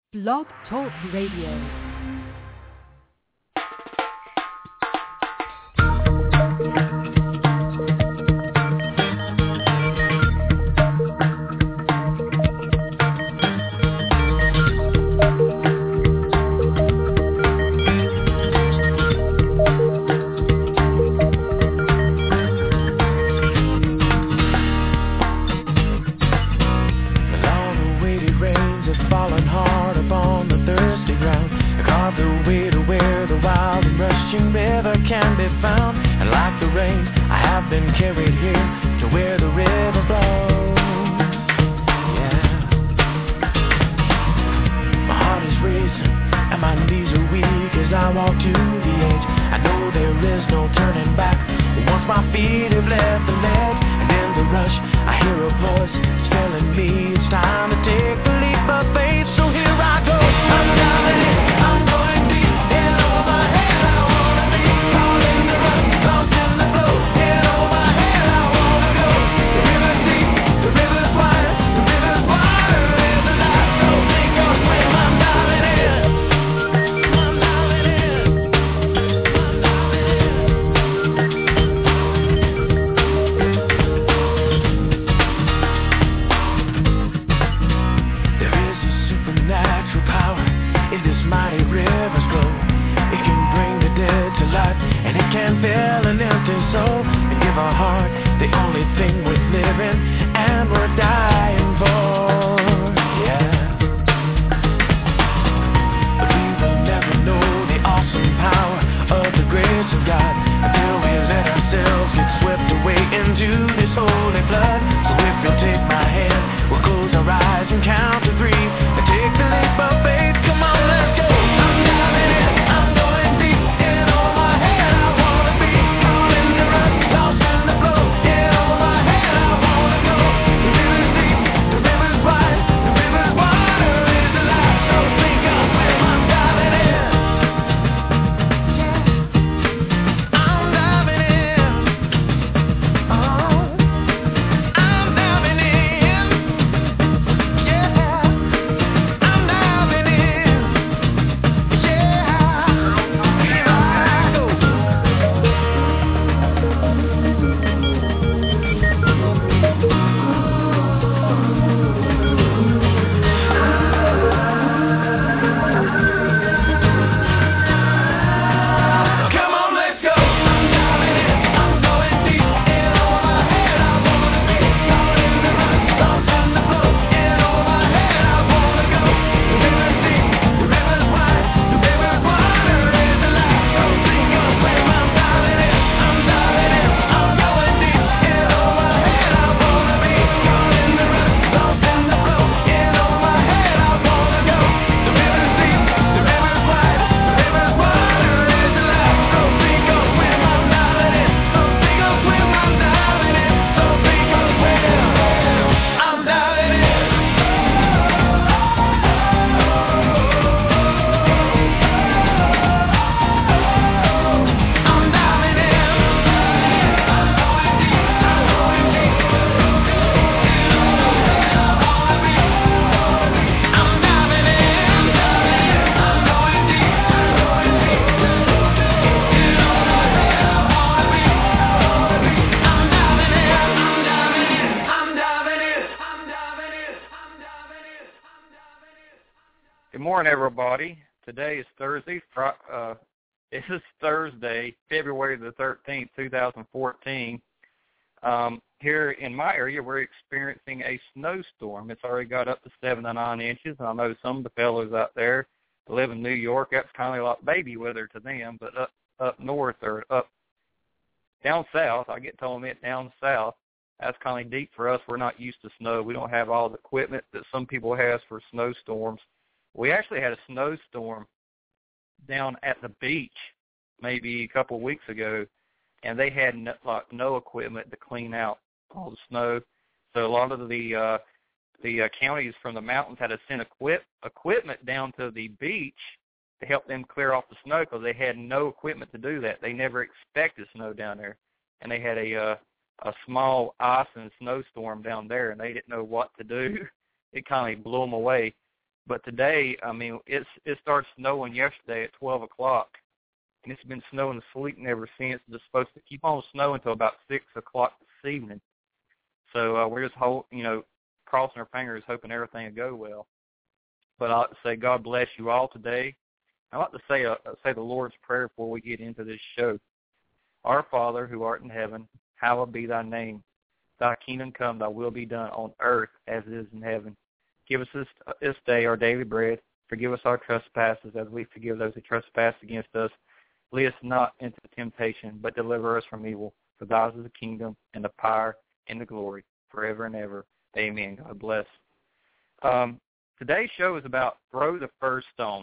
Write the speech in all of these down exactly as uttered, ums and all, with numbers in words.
Blog Talk Radio. Everybody, today is Thursday. Uh, this is Thursday, February the thirteenth, two thousand fourteen. Um, here in my area, we're experiencing a snowstorm. It's already got up to seven to nine inches. I know some of the fellows out there that live in New York, that's kind of like baby weather to them. But up up north or up down south, I get told it down south, that's kind of deep for us. We're not used to snow. We don't have all the equipment that some people have for snowstorms. We actually had a snowstorm down at the beach maybe a couple of weeks ago, and they had no, like no equipment to clean out all the snow. So a lot of the uh, the uh, counties from the mountains had to send equip, equipment down to the beach to help them clear off the snow because they had no equipment to do that. They never expected snow down there, and they had a uh, a small ice and snowstorm down there, and they didn't know what to do. It kind of blew them away. But today, I mean, it's it started snowing yesterday at twelve o'clock, and it's been snowing and sleeting ever since. It's supposed to keep on snowing until about six o'clock this evening. So uh, we're just, hold, you know, crossing our fingers, hoping everything will go well. But I'd like to say God bless you all today. I'd like to say, uh, say the Lord's Prayer before we get into this show. Our Father, who art in heaven, hallowed be thy name. Thy kingdom come, thy will be done on earth as it is in heaven. Give us this, uh, this day our daily bread. Forgive us our trespasses as we forgive those who trespass against us. Lead us not into temptation, but deliver us from evil. For thine is the kingdom and the power and the glory forever and ever. Amen. God bless. Um, today's show is about Throw the First Stone.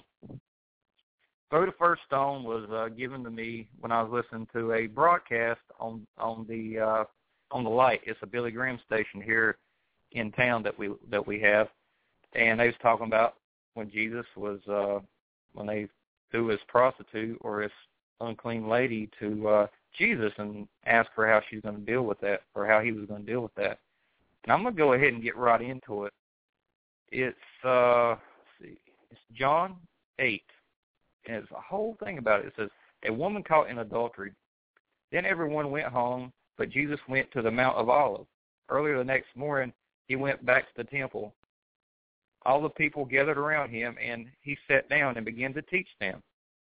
Throw the First Stone was uh, given to me when I was listening to a broadcast on on the uh, on the Light. It's a Billy Graham station here in town that we that we have, and they was talking about when Jesus was uh, when they threw his prostitute or his unclean lady to uh, Jesus and asked her how she's going to deal with that, or how he was going to deal with that. And I'm going to go ahead and get right into it. It's uh, let's see, it's John eight. And it's a whole thing about it. It says, a woman caught in adultery. Then everyone went home, but Jesus went to the Mount of Olives. Earlier the next morning, he went back to the temple. All the people gathered around him, and he sat down and began to teach them.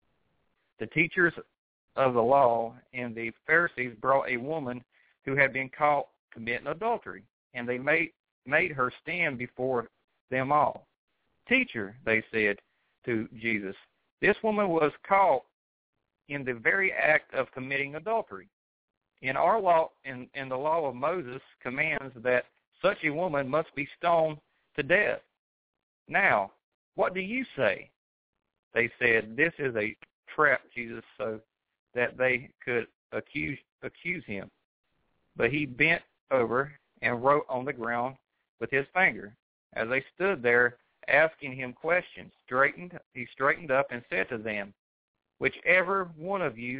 The teachers of the law and the Pharisees brought a woman who had been caught committing adultery, and they made, made her stand before them all. Teacher, they said to Jesus, this woman was caught in the very act of committing adultery. In our law, in, in the law of Moses, commands that such a woman must be stoned to death. Now, what do you say? They said, this is a trap, Jesus, so that they could accuse accuse him. But he bent over and wrote on the ground with his finger. As they stood there, asking him questions, straightened he straightened up and said to them, whichever one of you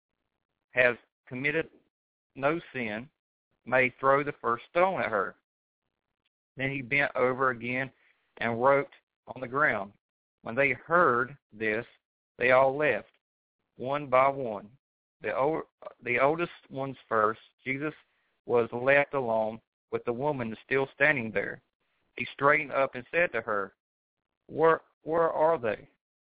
has committed no sin may throw the first stone at her. Then he bent over again and wrote on the ground. When they heard this, they all left, one by one. The old, the oldest ones first. Jesus was left alone with the woman still standing there. He straightened up and said to her, Where where are they?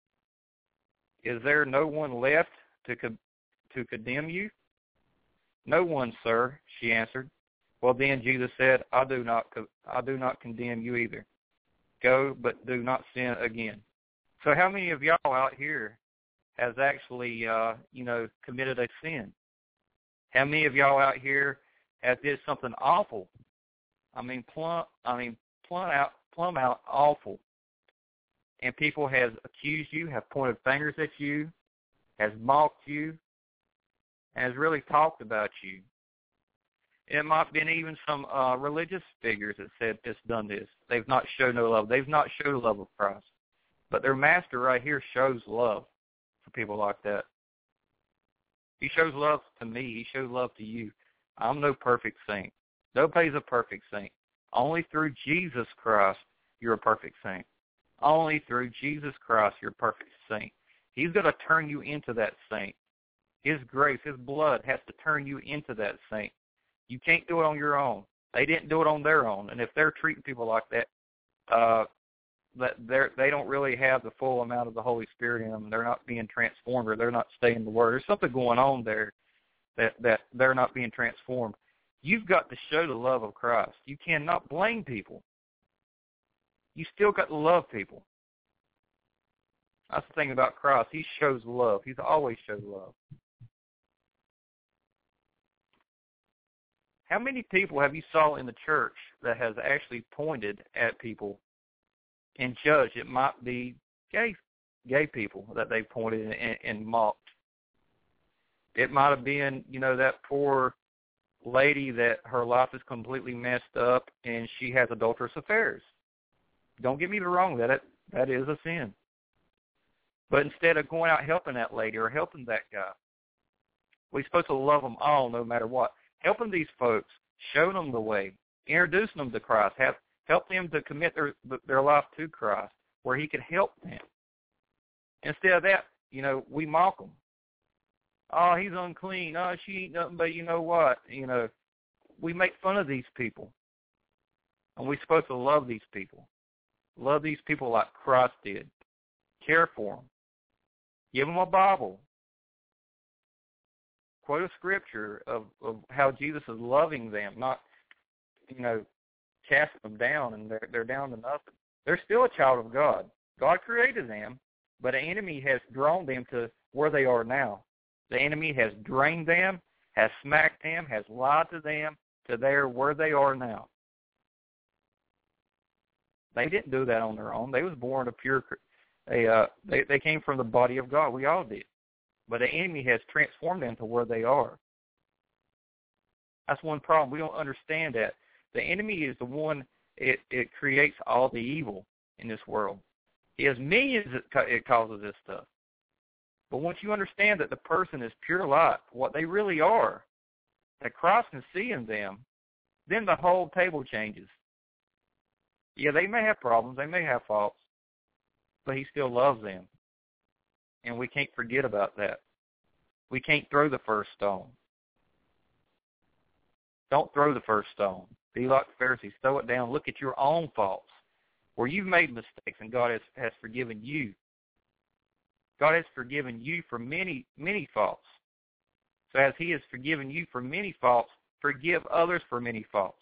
Is there no one left to co- to condemn you? No one, sir, she answered. Well, then Jesus said, I do not co- I do not condemn you either. Go, but do not sin again. So how many of y'all out here has actually, uh, you know, committed a sin? How many of y'all out here have did something awful? I mean, plumb, I mean, plumb out, plumb out awful. And people has accused you, have pointed fingers at you, has mocked you, and has really talked about you. It might have been even some uh, religious figures that said this, done this. They've not shown no love. They've not showed the love of Christ. But their master right here shows love for people like that. He shows love to me. He shows love to you. I'm no perfect saint. Nobody's a perfect saint. Only through Jesus Christ, you're a perfect saint. Only through Jesus Christ, you're a perfect saint. He's going to turn you into that saint. His grace, his blood has to turn you into that saint. You can't do it on your own. They didn't do it on their own. And if they're treating people like that, uh, that they're, they don't really have the full amount of the Holy Spirit in them. They're not being transformed, or they're not staying in the Word. There's something going on there that, that they're not being transformed. You've got to show the love of Christ. You cannot blame people. You still got to love people. That's the thing about Christ. He shows love. He's always showed love. How many people have you saw in the church that has actually pointed at people and judged? It might be gay, gay people that they pointed and, and mocked. It might have been, you know, that poor lady that her life is completely messed up and she has adulterous affairs. Don't get me wrong, that that is a sin. But instead of going out helping that lady or helping that guy, we're supposed to love them all no matter what. Helping these folks, showing them the way, introducing them to Christ, have, help them to commit their their life to Christ. where he could help them. Instead of that, you know, we mock them. Oh, he's unclean. Oh, she ain't nothing but you know what. You know, we make fun of these people. And we're supposed to love these people. Love these people like Christ did. Care for them. Give them a Bible. Quote a scripture of, of how Jesus is loving them, not, you know, casting them down and they're, they're down to nothing. They're still a child of God. God created them, but an enemy has drawn them to where they are now. The enemy has drained them, has smacked them, has lied to them to there where they are now. They didn't do that on their own. They was born of pure. They uh they they came from the body of God. We all did, but the enemy has transformed them to where they are. That's one problem. We don't understand that the enemy is the one. It it creates all the evil in this world. He has millions. That it causes this stuff. But once you understand that the person is pure light, what they really are, that Christ can see in them, then the whole table changes. Yeah, they may have problems, they may have faults, but he still loves them. And we can't forget about that. We can't throw the first stone. Don't throw the first stone. Be like the Pharisees. Throw it down. Look at your own faults, where you've made mistakes and God has, has forgiven you. God has forgiven you for many, many faults. So as he has forgiven you for many faults, forgive others for many faults.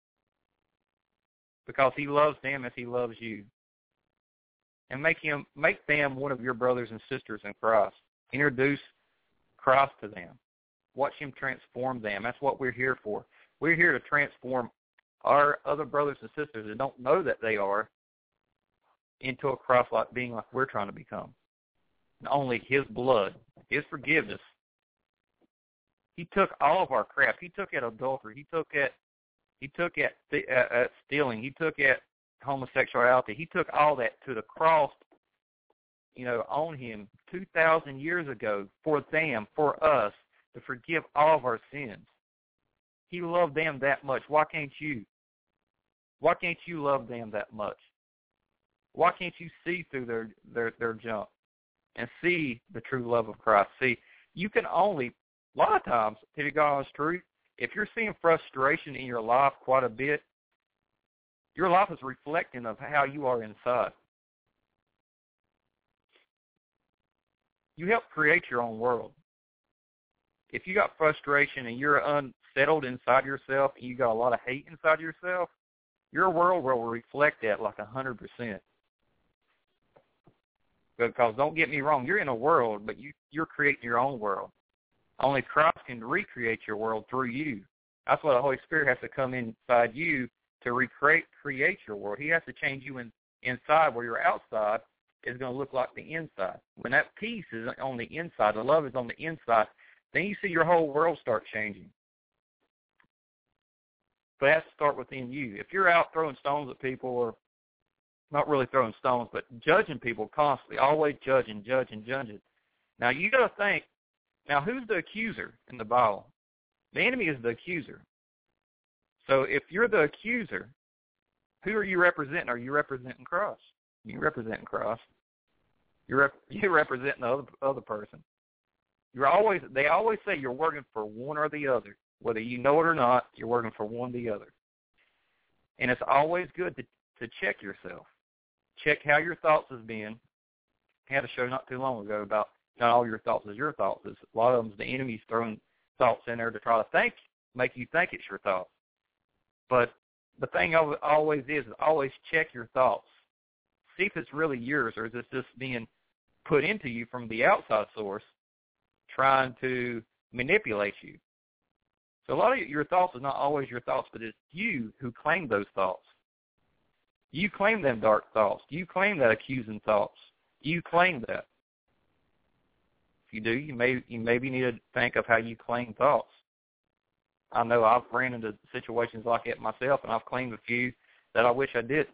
Because he loves them as he loves you. And make him, make them one of your brothers and sisters in Christ. Introduce Christ to them. Watch him transform them. That's what we're here for. We're here to transform our other brothers and sisters that don't know that they are into a Christ-like being like we're trying to become. And only his blood, his forgiveness. He took all of our crap. He took at adultery. He took at He took at, at, at stealing. He took at homosexuality. He took all that to the cross, you know, on him two thousand years ago for them, for us, to forgive all of our sins. He loved them that much. Why can't you? Why can't you love them that much? Why can't you see through their, their, their junk and see the true love of Christ? See, you can only, a lot of times, to be honest truth, if you're seeing frustration in your life quite a bit, your life is reflecting of how you are inside. You help create your own world. If you got frustration and you're unsettled inside yourself and you got a lot of hate inside yourself, your world will reflect that like one hundred percent. Because don't get me wrong, you're in a world, but you, you're creating your own world. Only Christ can recreate your world through you. That's why the Holy Spirit has to come inside you to recreate create your world. He has to change you in, inside where your outside is going to look like the inside. When that peace is on the inside, the love is on the inside, then you see your whole world start changing. But it has to start within you. If you're out throwing stones at people, or not really throwing stones, but judging people constantly, always judging, judging, judging. Now, you got to think, now, who's the accuser in the Bible? The enemy is the accuser. So if you're the accuser, who are you representing? Are you representing Christ? You're representing Christ. You're, rep- you're representing the other, other person. You're always. They always say you're working for one or the other. Whether you know it or not, you're working for one or the other. And it's always good to, to check yourself. Check how your thoughts has been. I had a show not too long ago about not all your thoughts is your thoughts. It's, a lot of them, the enemy's throwing thoughts in there to try to think, make you think it's your thoughts. But the thing always is, is always check your thoughts. See if it's really yours, or is this just being put into you from the outside source trying to manipulate you. So a lot of your thoughts is not always your thoughts, but it's you who claim those thoughts. You claim them dark thoughts. You claim that accusing thoughts. You claim that. If you do, you may you maybe need to think of how you claim thoughts. I know I've ran into situations like that myself, and I've claimed a few that I wish I didn't.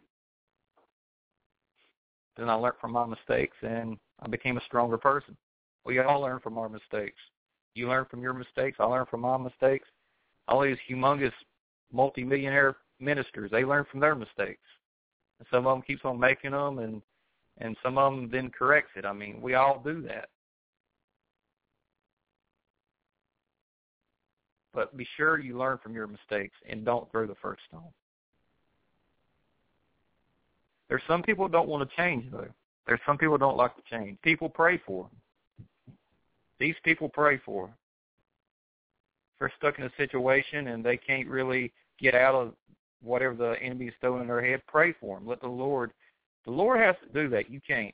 Then I learned from my mistakes, and I became a stronger person. We all learn from our mistakes. You learn from your mistakes. I learn from my mistakes. All these humongous multimillionaire ministers, they learn from their mistakes. And some of them keeps on making them, and and some of them then corrects it. I mean, we all do that. But be sure you learn from your mistakes and don't throw the first stone. There's some people who don't want to change, though. There's some people who don't like to change. People pray for them. These people pray for them. If they're stuck in a situation and they can't really get out of whatever the enemy is throwing in their head, pray for them. Let the Lord, the Lord has to do that. You can't.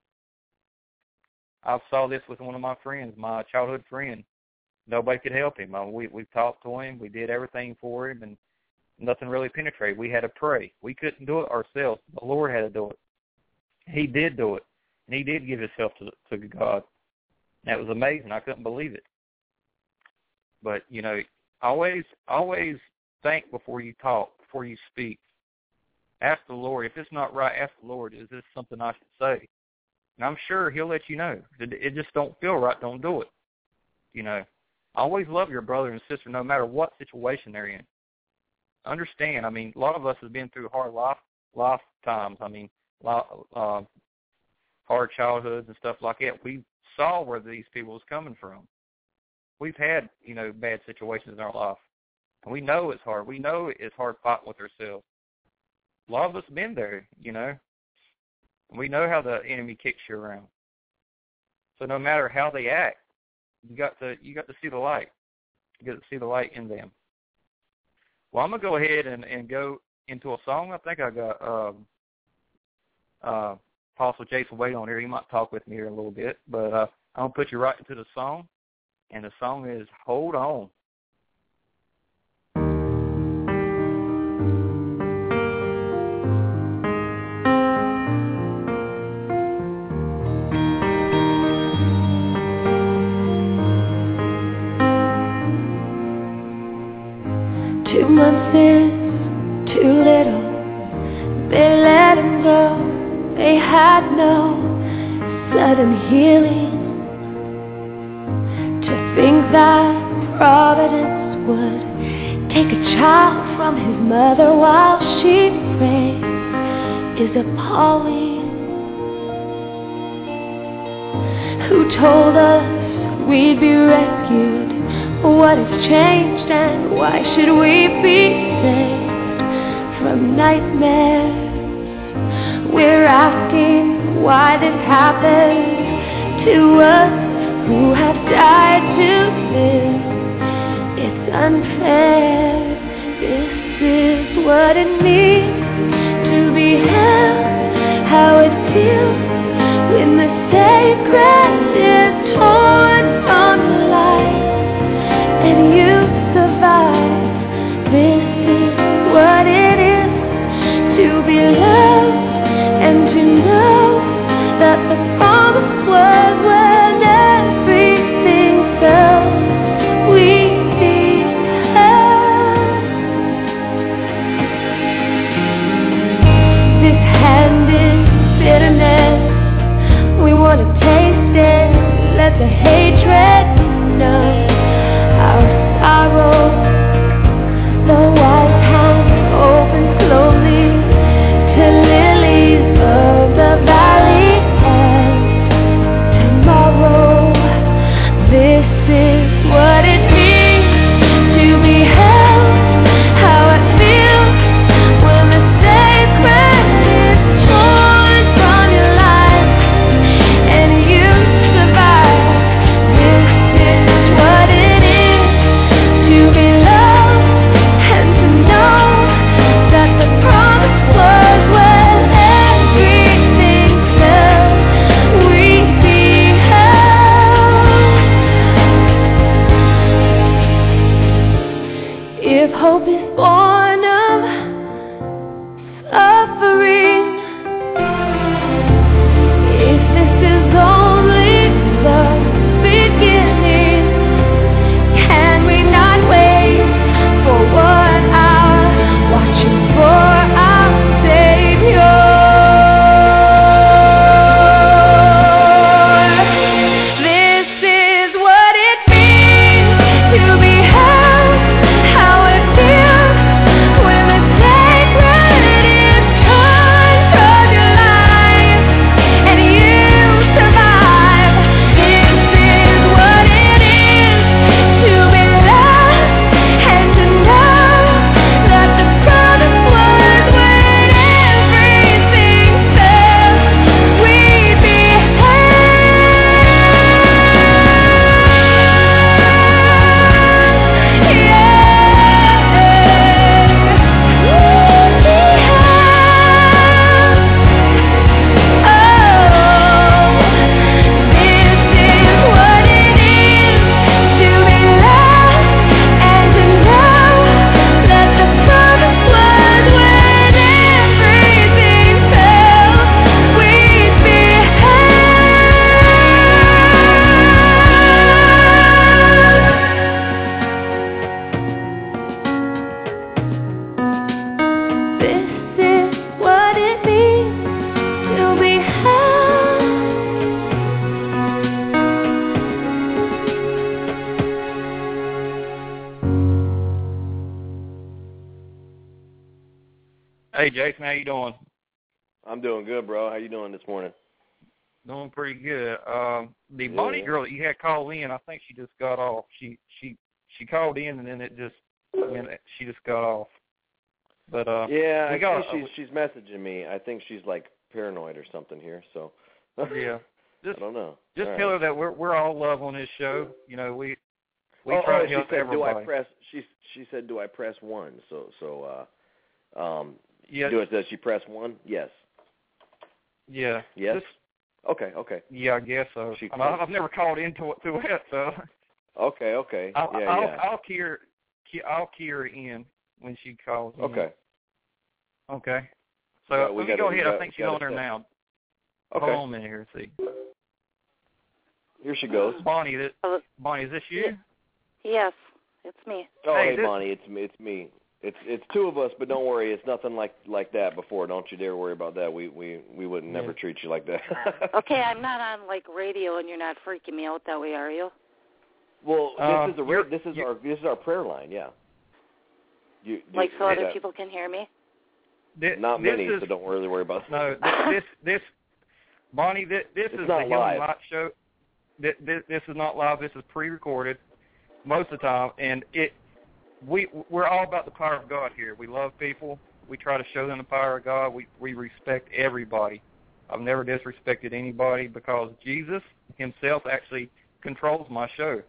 I saw this with one of my friends, my childhood friend. Nobody could help him. We we talked to him. We did everything for him, and nothing really penetrated. We had to pray. We couldn't do it ourselves. The Lord had to do it. He did do it, and he did give himself to, to God. And that was amazing. I couldn't believe it. But, you know, always, always think before you talk, before you speak. Ask the Lord. If it's not right, ask the Lord, is this something I should say? And I'm sure he'll let you know. It, it just don't feel right, don't do it. You know, always love your brother and sister no matter what situation they're in. Understand, I mean, a lot of us have been through hard life lifetimes. I mean, uh, hard childhoods and stuff like that. We saw where these people was coming from. We've had, you know, bad situations in our life. And we know it's hard. We know it's hard fighting with ourselves. A lot of us have been there, you know. We know how the enemy kicks you around. So no matter how they act, you got to you got to see the light. You got to see the light in them. Well, I'm gonna go ahead and, and go into a song. I think I got um, uh, Apostle Jason Wade on here. He might talk with me here in a little bit, but uh, I'm gonna put you right into the song, and the song is "Hold On." Two months is too little. They let him go. They had no sudden healing. To think that Providence would take a child from his mother while she prays is appalling. Who told us we'd be rescued? What has changed and why should we be saved from nightmares? We're asking why this happened to us who have died to live. It's unfair. This is what it means to be held, how it feels when the sacred is torn from the light. And you survive. This is what it is to be loved and to know that the promise was when everything fell, we'd be held. This hand is bitterness. We want to taste it. Hey, Jason, how you doing? I'm doing good, bro. How you doing this morning? Doing pretty good. Um, the yeah, Bonnie yeah. girl that you had called in, I think she just got off. She she she called in and then it just went, she just got off. But uh, yeah, we I got, see she's she's messaging me. I think she's like paranoid or something here. So yeah, just I don't know. Just all tell right. her that we're we're all love on this show. You know, we we oh, try oh, to help she said, everybody. Do I press? She she said, do I press one? So so uh, um, yeah. do it? Does she press one? Yes. Yeah. Yes. Just, okay. Okay. Yeah, I guess so. She I mean, I've never called into it through it, so. Okay. Okay. I'll, yeah. I'll, yeah. I'll key her. Key, I'll key her in when she calls. In. Okay. Okay. So Yeah, let we me gotta, go ahead. got, I think she's on there now. Okay. Hold on a minute here. See. Here she goes. Bonnie, this, Bonnie, is this you? Yes, it's me. Oh, hey, hey this... Bonnie, it's me. It's me. It's it's two of us, but don't worry, it's nothing like like that before. Don't you dare worry about that. We we we would yeah. never treat you like that. Okay, I'm not on like radio, and you're not freaking me out that way, are you? Well, this um, is a this is our this is our prayer line. Yeah. You, you, like so other that, people can hear me. This, not this many, is, so don't really worry about that. No, this this, this Bonnie, this, this it's is not the Healing live. Light show. This, this, this is not live. This is pre-recorded most of the time, and it we we're all about the power of God here. We love people. We try to show them the power of God. We we respect everybody. I've never disrespected anybody because Jesus himself actually controls my show,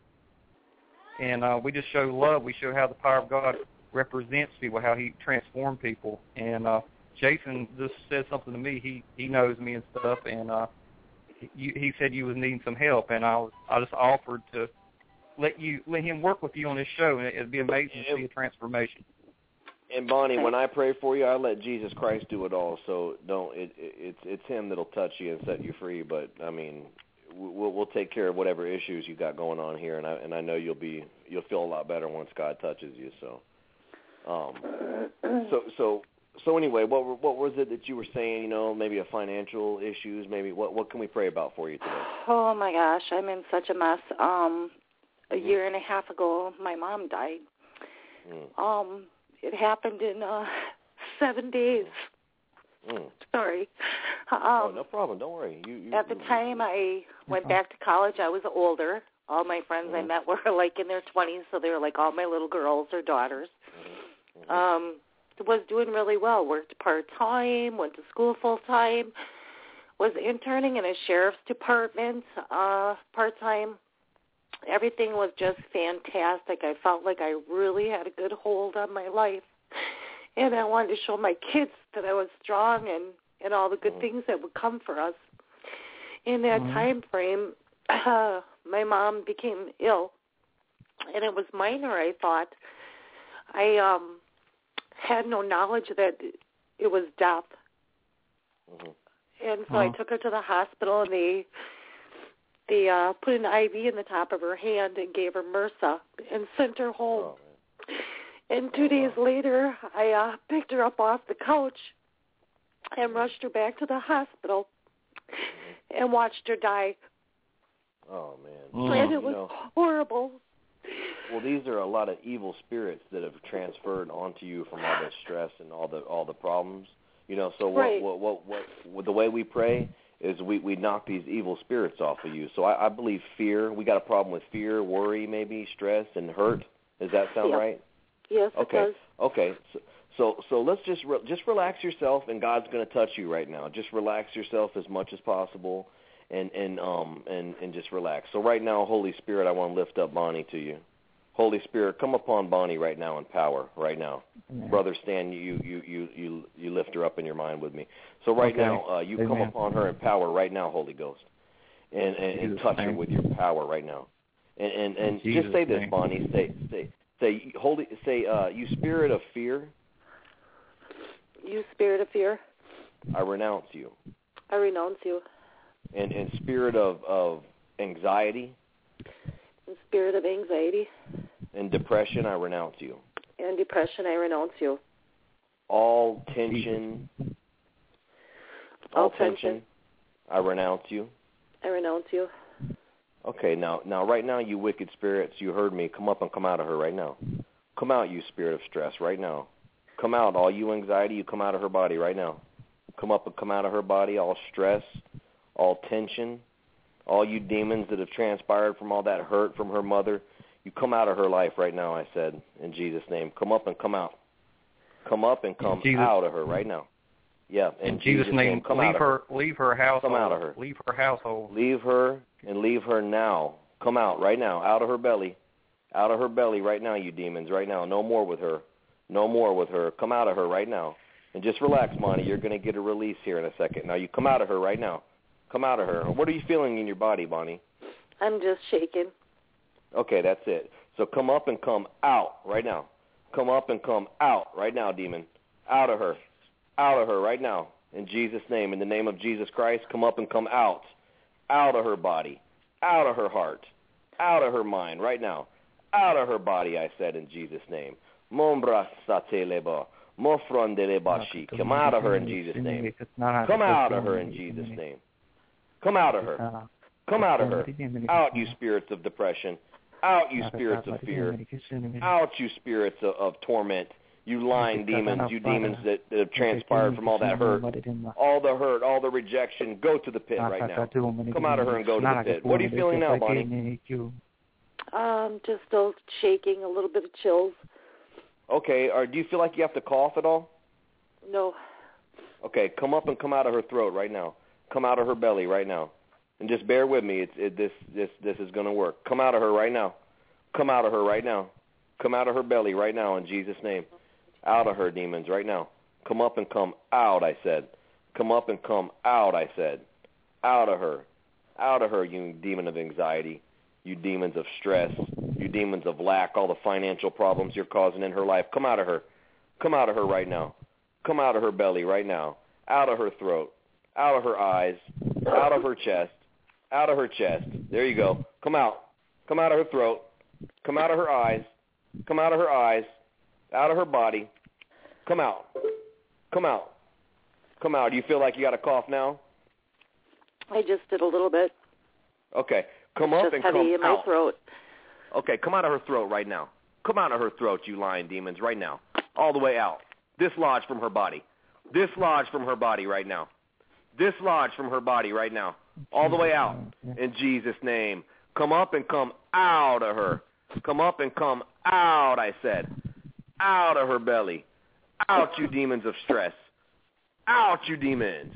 and uh, we just show love. We show how the power of God represents people, how he transformed people. And uh, Jason just said something to me. He he knows me and stuff, and uh, he, he said you was needing some help, and I was I just offered to let you let him work with you on this show, and it'd be amazing to see a transformation. And Bonnie, when I pray for you, I let Jesus Christ do it all. So don't it, it it's it's him that'll touch you and set you free. But I mean, we'll we'll take care of whatever issues you got going on here, and I and I know you'll be you'll feel a lot better once God touches you. So. Um, so, so, so anyway, what what was it that you were saying? You know, maybe a financial issues. Maybe what what can we pray about for you today? Oh my gosh, I'm in such a mess. Um, a mm-hmm. year and a half ago, my mom died. Mm. Um, it happened in uh, seven days. Mm. Sorry. Um, oh, no problem. Don't worry. You, you, at the you, time you, I went back to college, I was older. All my friends mm-hmm. I met were like in their twenties, so they were like all my little girls or daughters. Mm-hmm. Um, was doing really well, worked part-time, went to school full-time, was interning in a sheriff's department uh, part-time. Everything was just fantastic. I felt like I really had a good hold on my life, and I wanted to show my kids that I was strong and, and all the good mm-hmm. things that would come for us. In that mm-hmm. time frame, uh, my mom became ill, and it was minor, I thought. I um, had no knowledge that it was death. Mm-hmm. And so uh-huh. I took her to the hospital, and they they uh, put an I V in the top of her hand and gave her MRSA and sent her home. Oh, and two oh, days wow. later, I uh, picked her up off the couch and rushed her back to the hospital mm-hmm. and watched her die. Oh, man. Mm-hmm. And it you was know, horrible. Well, these are a lot of evil spirits that have transferred onto you from all the stress and all the all the problems. You know, so what right. what, what what what the way we pray is we, we knock these evil spirits off of you. So I, I believe fear. We got a problem with fear, worry, maybe stress, and hurt. Does that sound yep. right? Yes, okay. it does. Okay. So so, so let's just re- just relax yourself, and God's going to touch you right now. Just relax yourself as much as possible, and and um and, and just relax. So right now, Holy Spirit, I want to lift up Bonnie to you. Holy Spirit, come upon Bonnie right now in power, right now. Amen. Brother Stan, you, you, you, you, you lift her up in your mind with me. So right okay. now, uh, you Amen. Come upon her in power right now, Holy Ghost, and, and, and touch her with your power right now. And and, and just say this, Bonnie. Say say say Holy say uh, you spirit of fear. You spirit of fear. I renounce you. I renounce you. And and spirit of, of anxiety. And spirit of anxiety. And depression, I renounce you. And depression, I renounce you. All tension, all, all tension, tension, I renounce you. I renounce you. Okay, now, now, right now, you wicked spirits, you heard me. Come up and come out of her right now. Come out, you spirit of stress, right now. Come out. All you anxiety, you come out of her body right now. Come up and come out of her body, all stress, all tension, all you demons that have transpired from all that hurt from her mother. You come out of her life right now, I said, in Jesus' name. Come up and come out. Come up and come Jesus, out of her right now. Yeah, in, in Jesus' Jesus' name, name. Come leave out of her, her. leave her household. Come out of her. Leave her household. Leave her and leave her now. Come out right now, out of her belly. Out of her belly right now, you demons, right now. No more with her. No more with her. Come out of her right now. And just relax, Monty. You're going to get a release here in a second. Now, you come out of her right now. Come out of her. What are you feeling in your body, Bonnie? I'm just shaking. Okay, that's it. So come up and come out right now. Come up and come out right now, demon. Out of her. Out of her right now. In Jesus' name, in the name of Jesus Christ, come up and come out. Out of her body. Out of her heart. Out of her mind right now. Out of her body, I said, in Jesus' name. Mombra sateleba. Mofrondelebashi. Come out of her in Jesus' name. Come out of her in Jesus' name. Come out of her. Come out of her. Out, you spirits of depression. Out, you spirits of fear. Out, you spirits of, of torment. You lying demons, you demons that, that have transpired from all that hurt. All the hurt, all the rejection. Go to the pit right now. Come out of her and go to the pit. What are you feeling now, Bonnie? Um, just still shaking, a little bit of chills. Okay, or do you feel like you have to cough at all? No. Okay, come up and come out of her throat right now. Come out of her belly right now. And just bear with me. It's it, this this this is going to work. Come out of her right now. Come out of her right now. Come out of her belly right now in Jesus' name. Out of her, demons, right now. Come up and come out, I said. Come up and come out, I said. Out of her. Out of her, you demon of anxiety. You demons of stress. You demons of lack, all the financial problems you're causing in her life. Come out of her. Come out of her right now. Come out of her belly right now. Out of her throat. Out of her eyes. Out of her chest. Out of her chest. There you go. Come out. Come out of her throat. Come out of her eyes. Come out of her eyes. Out of her body. Come out. Come out. Come out. Do you feel like you got a cough now? I just did a little bit. Okay. Come up just and heavy come in my out. throat. Okay, come out of her throat right now. Come out of her throat, you lying demons, right now. All the way out. Dislodge from her body. Dislodge from her body right now. Dislodge from her body right now. All the way out. In Jesus' name. Come up and come out of her. Come up and come out, I said. Out of her belly. Out, you demons of stress. Out, you demons.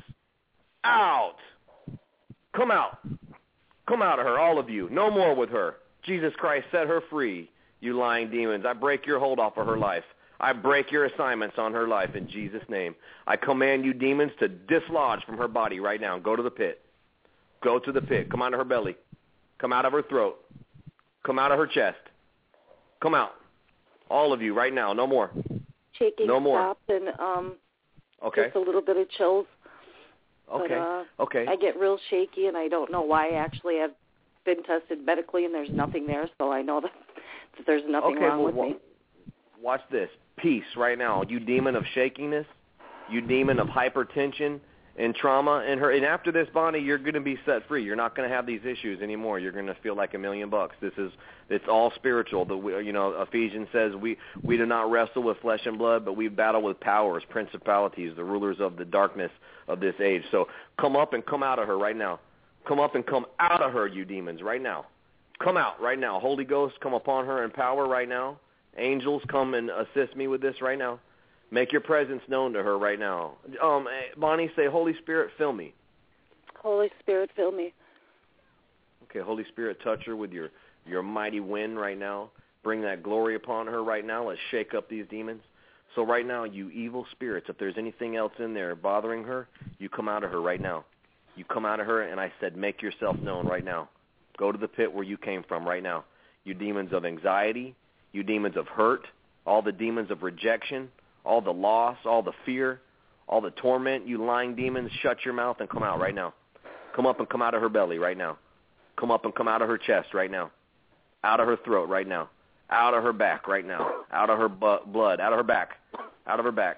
Out. Come out. Come out of her, all of you. No more with her. Jesus Christ, set her free, you lying demons. I break your hold off of her life. I break your assignments on her life in Jesus' name. I command you demons to dislodge from her body right now. Go to the pit. Go to the pit. Come out of her belly. Come out of her throat. Come out of her chest. Come out. All of you right now. No more. Shaking no more. stopped and um, okay. just a little bit of chills. Okay. But, uh, okay. I get real shaky, and I don't know why. Actually, I've been tested medically, and there's nothing there, so I know that, that there's nothing okay, wrong well, with wa- me. Watch this. Peace right now. You demon of shakiness. You demon of hypertension and trauma. And her. And after this, Bonnie, you're going to be set free. You're not going to have these issues anymore. You're going to feel like a million bucks. This is it's all spiritual. The you know Ephesians says we we do not wrestle with flesh and blood, but we battle with powers, principalities, the rulers of the darkness of this age. So come up and come out of her right now. Come up and come out of her, you demons, right now. Come out right now. Holy Ghost, come upon her in power right now. Angels, come and assist me with this right now. Make your presence known to her right now. Um, Bonnie, say, Holy Spirit, fill me. Holy Spirit, fill me. Okay, Holy Spirit, touch her with your, your mighty wind right now. Bring that glory upon her right now. Let's shake up these demons. So right now, you evil spirits, if there's anything else in there bothering her, you come out of her right now. You come out of her, and I said, make yourself known right now. Go to the pit where you came from right now. You demons of anxiety, you demons of hurt, all the demons of rejection, all the loss, all the fear, all the torment, you lying demons, shut your mouth and come out right now. Come up and come out of her belly right now. Come up and come out of her chest right now. Out of her throat right now. Out of her back right now. Out of her bu- blood. Out of her back. Out of her back.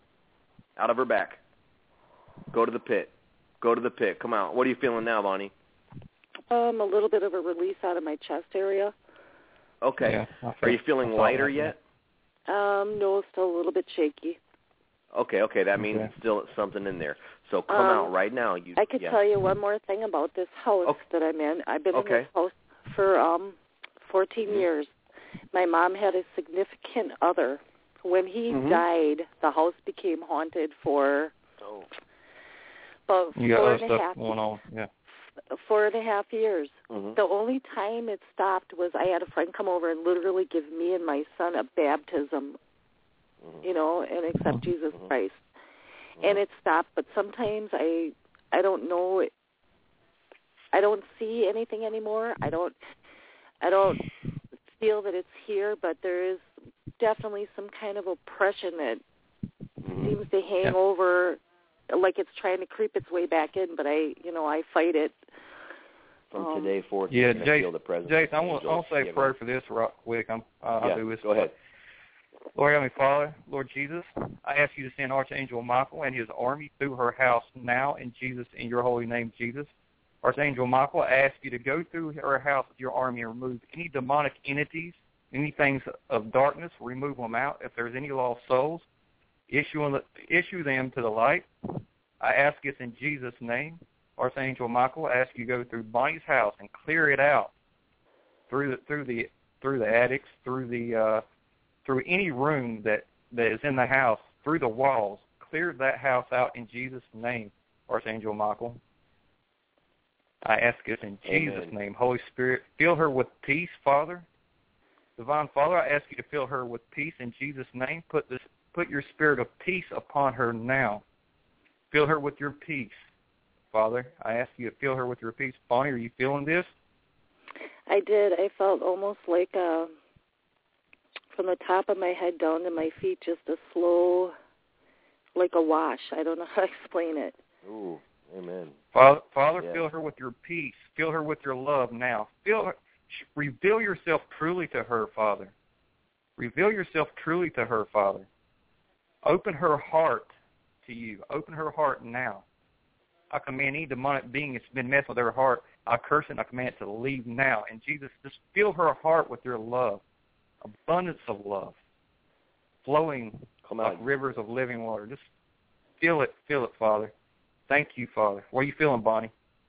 Out of her back. Go to the pit. Go to the pit. Come out. What are you feeling now, Bonnie? Um, a little bit of a release out of my chest area. Okay. Yeah, are you feeling lighter yet? Um, no, still a little bit shaky. Okay, okay, that means Okay. it's still something in there. So come Um, out right now. You, I could yeah. tell you one more thing about this house Okay. that I'm in. I've been Okay. in this house for um fourteen Mhm. years. My mom had a significant other. When he Mhm. died, the house became haunted for Oh. about You got four other and a stuff half going on. Yeah. four and a half years. Mhm. The only time it stopped was I had a friend come over and literally give me and my son a baptism, Mhm. you know, and accept Jesus Mhm. Christ. Mhm. And it stopped, but sometimes I I don't know, I don't see anything anymore. I don't I don't feel that it's here, but there is definitely some kind of oppression that Mhm. seems to hang Yeah. over, like it's trying to creep its way back in, but I, you know, I fight it. From Um, today forth, Yeah, you're going to Jace, feel the presence Jace, of I want angels. I'll say Yeah, a go prayer ahead. for this real quick. I'm, uh, Yeah, I'll do this. go ahead. Lord Heavenly Father, Lord Jesus, I ask you to send Archangel Michael and his army through her house now in Jesus, in your holy name, Jesus. Archangel Michael, I ask you to go through her house with your army and remove any demonic entities, any things of darkness, remove them out. If there's any lost souls, issue, issue them to the light. I ask this in Jesus' name. Archangel Michael, I ask you to go through Bonnie's house and clear it out through the through the through the attics, through the uh, through any room that, that is in the house, through the walls. Clear that house out in Jesus' name, Archangel Michael. I ask this in Jesus' Amen. name. Holy Spirit, fill her with peace, Father. Divine Father, I ask you to fill her with peace in Jesus' name. Put this, put your spirit of peace upon her now. Fill her with your peace, Father. I ask you to fill her with your peace. Bonnie, are you feeling this? I did. I felt almost like a, from the top of my head down to my feet, just a slow, like a wash. I don't know how to explain it. Ooh, amen. Father, Father Yeah. fill her with your peace. Fill her with your love now. Fill her, reveal yourself truly to her, Father. Reveal yourself truly to her, Father. Open her heart to you. Open her heart now. I command any demonic being that's been messing with her heart, I curse it and I command it to leave now. And Jesus, just fill her heart with your love, abundance of love, flowing Come like out. rivers of living water. Just feel it, feel it, Father. Thank you, Father. What are you feeling, Bonnie?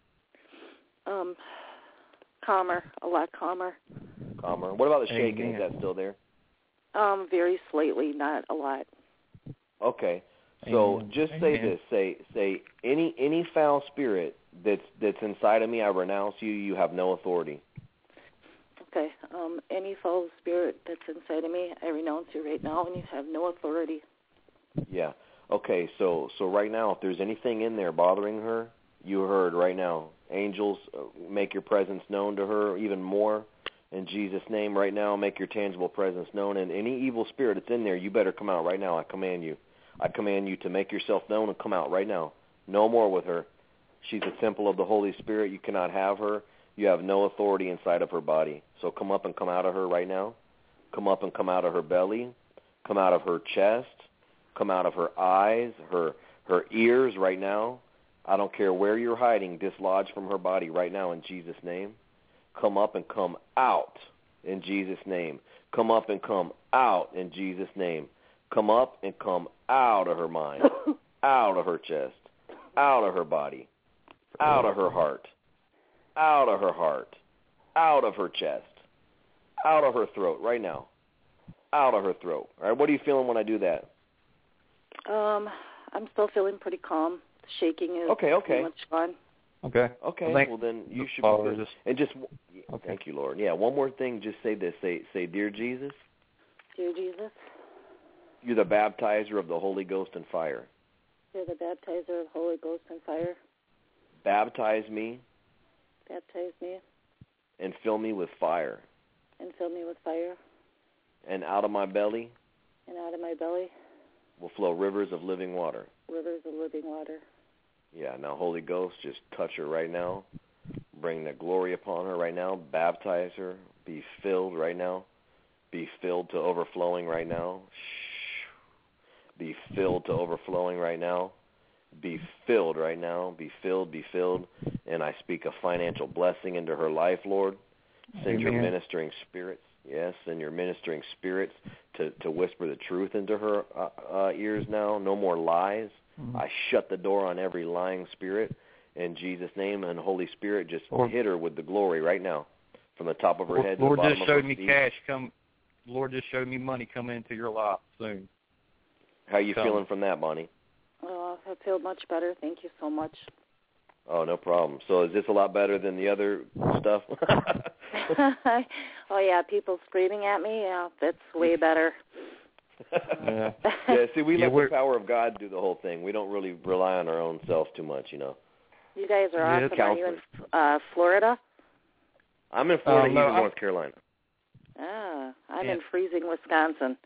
Um, calmer, a lot calmer. Calmer. What about the shaking? Amen. Is that still there? Um, very slightly, not a lot. Okay. So Amen. just say Amen. this. Say say any any foul spirit that's that's inside of me, I renounce you. You have no authority. Okay. Um, any foul spirit that's inside of me, I renounce you right now, and you have no authority. Yeah. Okay. So so right now, if there's anything in there bothering her, you heard right now. Angels, uh, make your presence known to her even more. In Jesus' name, right now, make your tangible presence known. And any evil spirit that's in there, you better come out right now. I command you. I command you to make yourself known and come out right now. No more with her. She's a temple of the Holy Spirit. You cannot have her. You have no authority inside of her body. So come up and come out of her right now. Come up and come out of her belly. Come out of her chest. Come out of her eyes, her her ears right now. I don't care where you're hiding. Dislodge from her body right now in Jesus' name. Come up and come out in Jesus' name. Come up and come out in Jesus' name. Come up and come out of her mind, out of her chest, out of her body, out of her heart, out of her heart, out of her chest, out of her throat right now, out of her throat. All right, what are you feeling when I do that? Um, I'm still feeling pretty calm. The shaking is Okay, okay. pretty much gone. Okay. Okay, Well, thank well then you the should Father, be good. just- And just, Okay. thank you, Lord. Yeah, one more thing, just say this. Say, say, Dear Jesus, Dear Jesus, you're the baptizer of the Holy Ghost and fire. you're the baptizer of Holy Ghost and fire. Baptize me Baptize me and fill me with fire. and fill me with fire, And out of my belly and out of my belly, will flow rivers of living water. rivers of living water. Yeah, now Holy Ghost, just touch her right now. Bring the glory upon her right now. Baptize her. Be filled right now. Be filled to overflowing right now. Be filled to overflowing right now. Be filled right now. Be filled, be filled. And I speak a financial blessing into her life, Lord. Send your Amen. ministering spirits. Yes, and you're ministering spirits to, to whisper the truth into her uh, uh, ears now. No more lies. Mm-hmm. I shut the door on every lying spirit in Jesus' name, and Holy Spirit, just Lord, hit her with the glory right now from the top of her Lord, head to Lord the bottom just of her showed me feet. cash come. Lord just showed me money coming into your life soon. How are you Come. feeling from that, Bonnie? Oh, I feel much better. Thank you so much. Oh, no problem. So is this a lot better than the other stuff? Oh, yeah, people screaming at me, yeah, that's way better. yeah. yeah, see, we yeah, let we're... the power of God do the whole thing. We don't really rely on our own self too much, you know. You guys are yeah, awesome. Are you in uh, Florida? I'm in Florida, um, no, he's in I'm... North Carolina. Ah, I'm yeah. in freezing Wisconsin.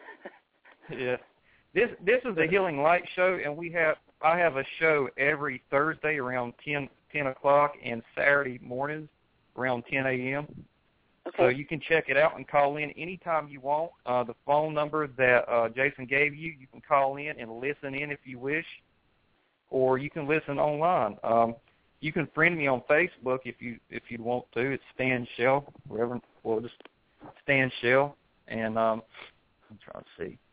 yeah. This this is the Healing Light Show, and we have I have a show every Thursday around ten, ten o'clock and Saturday mornings around ten a.m. Okay. So you can check it out and call in anytime you want. Uh, the phone number that uh, Jason gave you, you can call in and listen in if you wish, or you can listen online. Um, you can friend me on Facebook if you if you'd want to. It's Stan Shell, Reverend. Well, just Stan Shell, and um, I'm trying to see.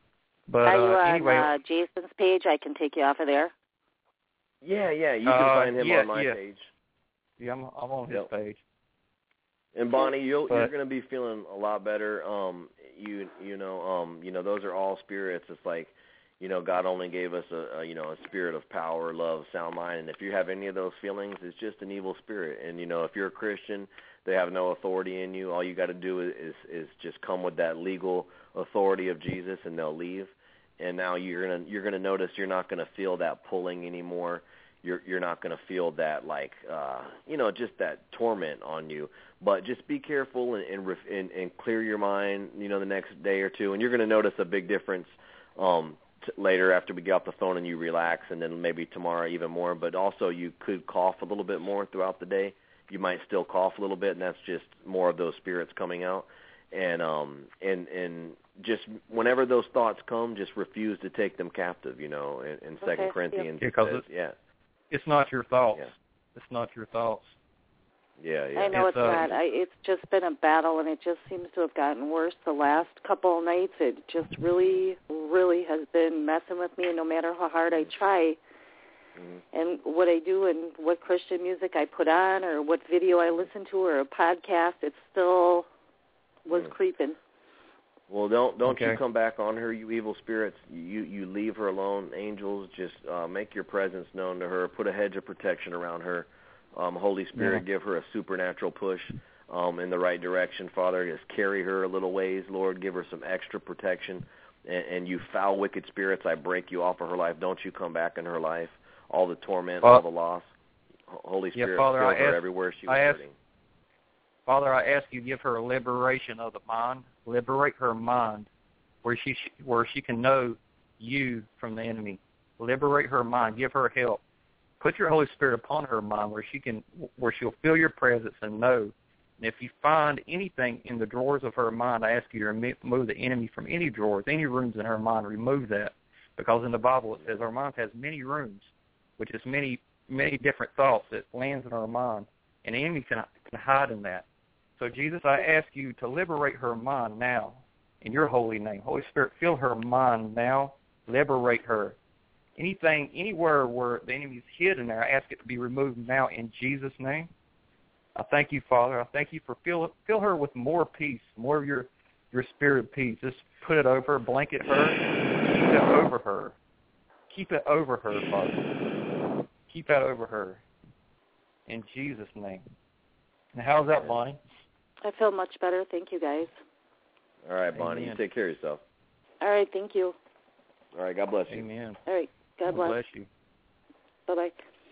But Are you uh, on anyway, uh, Jason's page? I can take you off of there. Yeah, yeah, you can uh, find him yeah, on my yeah. page. Yeah, I'm, I'm on Yep. his page. And Bonnie, you'll, but, you're going to be feeling a lot better. Um, you you know, um, you know, those are all spirits. It's like, you know, God only gave us a, a you know a spirit of power, love, sound mind. And if you have any of those feelings, it's just an evil spirit. And you know, if you're a Christian, they have no authority in you. All you got to do is, is is just come with that legal authority of Jesus, and they'll leave. And now you're gonna you're gonna notice you're not gonna feel that pulling anymore. You're you're not gonna feel that like uh, you know just that torment on you. But just be careful and and, ref, and and clear your mind. You know, the next day or two, and you're gonna notice a big difference um, t- later after we get off the phone and you relax, and then maybe tomorrow even more. But also you could cough a little bit more throughout the day. You might still cough a little bit, and that's just more of those spirits coming out. And um and and just whenever those thoughts come, just refuse to take them captive. You know, in, in Second Okay, Corinthians, yeah. it says, It's, yeah, it's not your thoughts. Yeah. It's not your thoughts. Yeah, yeah. I know it's, it's uh, not. I, it's just been a battle, and it just seems to have gotten worse the last couple of nights. It just really, really has been messing with me, and no matter how hard I try, mm-hmm. and what I do and what Christian music I put on or what video I listen to or a podcast, it still was mm-hmm. creeping. Well, don't don't okay. you come back on her, you evil spirits. You you leave her alone. Angels, just uh, make your presence known to her. Put a hedge of protection around her. Um, Holy Spirit, yeah. give her a supernatural push um, in the right direction. Father, just carry her a little ways. Lord, give her some extra protection. And, and you foul, wicked spirits, I break you off of her life. Don't you come back in her life. All the torment, well, all the loss. Holy Spirit, yeah, Father, fill I her ask, everywhere she was I ask, hurting. Father, I ask you, give her a liberation of the mind. Liberate her mind where she where she can know you from the enemy. Liberate her mind. Give her help. Put your Holy Spirit upon her mind where she can where she'll feel your presence and know. And if you find anything in the drawers of her mind, I ask you to remove the enemy from any drawers, any rooms in her mind. Remove that, because in the Bible it says our mind has many rooms, which is many many different thoughts that lands in our mind, and the enemy can can hide in that. So, Jesus, I ask you to liberate her mind now in your holy name. Holy Spirit, fill her mind now. Liberate her. Anything, anywhere where the enemy is hidden there, I ask it to be removed now in Jesus' name. I thank you, Father. I thank you for fill, fill her with more peace, more of your, your spirit of peace. Just put it over her, blanket her, keep it over her. Keep it over her, Father. Keep that over her in Jesus' name. And how's that, Bonnie? I feel much better. Thank you, guys. All right, Bonnie. Amen. You take care of yourself. All right. Thank you. All right. God bless you. Amen. All right. God, God bless. bless you. Bye-bye.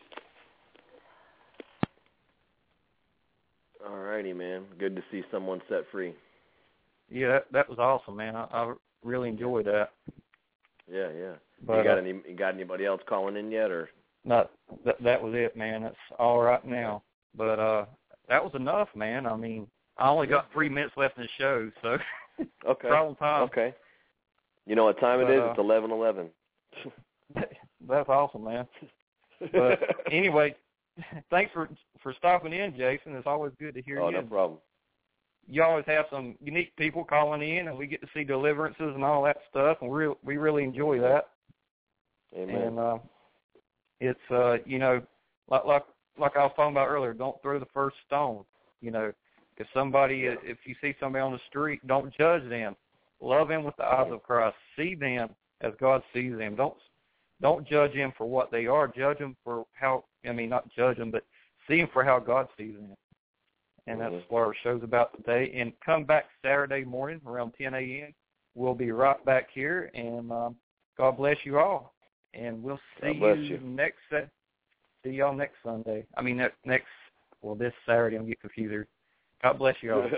All righty, man. Good to see someone set free. Yeah, that, that was awesome, man. I, I really enjoyed that. Yeah, yeah. But, you got uh, any? You got anybody else calling in yet, or? Not that. That was it, man. That's all right now. But uh, that was enough, man. I mean, I only got three minutes left in the show, so okay. problem time. Okay. You know what time but, it is? Uh, it's eleven eleven. That's awesome, man. But anyway, thanks for for stopping in, Jason. It's always good to hear oh, you. Oh, no problem. you always have some unique people calling in, and we get to see deliverances and all that stuff, and we we really enjoy that. Amen. And uh, it's uh, you know, like like like I was talking about earlier, don't throw the first stone. You know, if somebody, if you see somebody on the street, don't judge them. Love them with the eyes of Christ. See them as God sees them. Don't don't judge them for what they are. Judge them for how. I mean, not judge them, but see them for how God sees them. And that's what our show's about today. And come back Saturday morning around ten a.m. We'll be right back here. And um, God bless you all. And we'll see you, you next. See y'all next Sunday. I mean, next, next. Well, this Saturday. I'm getting confused here. God bless you all.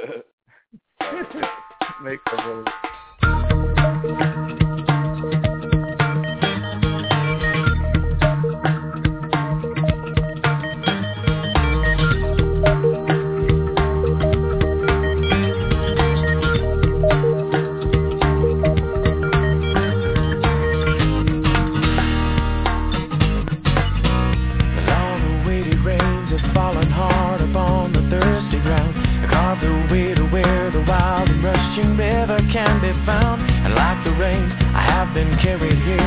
Make the road. River can be found, and like the rain I have been carried here